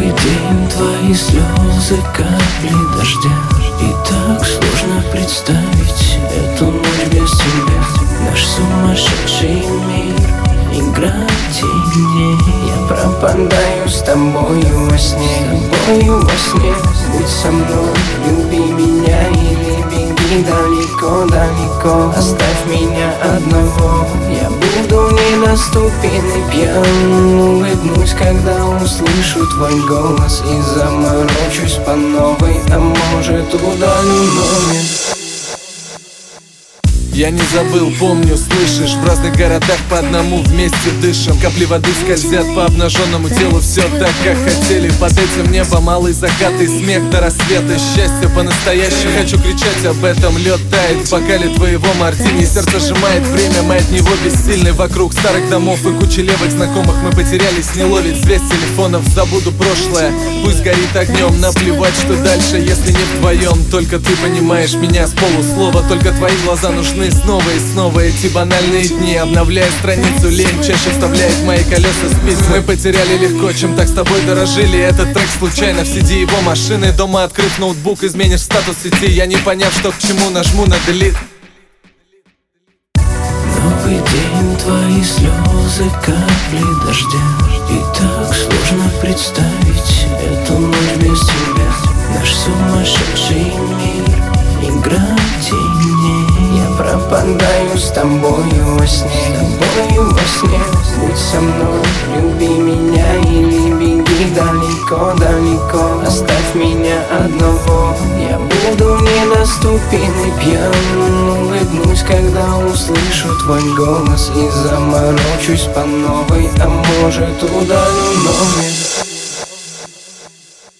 Новый день, твои слезы, капли дождя. И так сложно представить эту ночь без тебя. Наш сумасшедший мир, игра теней. Я пропадаю с тобою во сне, с тобою во сне. Будь со мной, люби меня или беги далеко-далеко. Оставь меня одного, я буду недоступен и пьян. Улыбнусь, когда услышу твой голос, и заморочусь по новой, а может удалю номер. Я не забыл, помню, слышишь, в разных городах по одному вместе дышим. Капли воды скользят по обнаженному телу, все так, как хотели. Под этим небом малый закат и смех до рассвета. Счастье по-настоящему, хочу кричать об этом. Лед тает в бокале твоего мартини. Сердце сжимает время, мы от него бессильны. Вокруг старых домов и кучи левых знакомых мы потерялись, не ловит связь телефонов. Забуду прошлое, пусть горит огнем. Наплевать, что дальше, если не вдвоем. Только ты понимаешь меня с полуслова, только твои глаза нужны. Снова и снова эти банальные дни, обновляя страницу, лень чаще вставляет в мои колеса спицы. Мы потеряли легко, чем так с тобой дорожили. Этот трек случайно в CD его машины. Дома открыв ноутбук, изменишь статус сети. Я не поняв, что к чему, нажму на delete. Новый день, твои слезы, капли дождя. И так сложно представить эту ночь без тебя. Наш сумасшедший мир, игра теней. Я пропадаю с тобою во сне, с тобою во сне. Будь со мной, люби меня или беги далеко-далеко. Оставь меня одного, я буду недоступен и пьян. Улыбнусь, когда услышу твой голос, и заморочусь по новой, а может удалю номер.